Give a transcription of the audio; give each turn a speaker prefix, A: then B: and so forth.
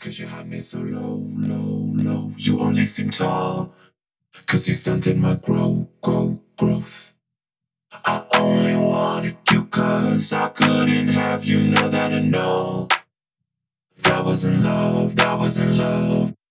A: 'Cause you had me so low, low, low. You only seem tall, 'cause you stunted my growth. I only wanted you 'cause I couldn't have you, know that I know. That wasn't love, that wasn't love.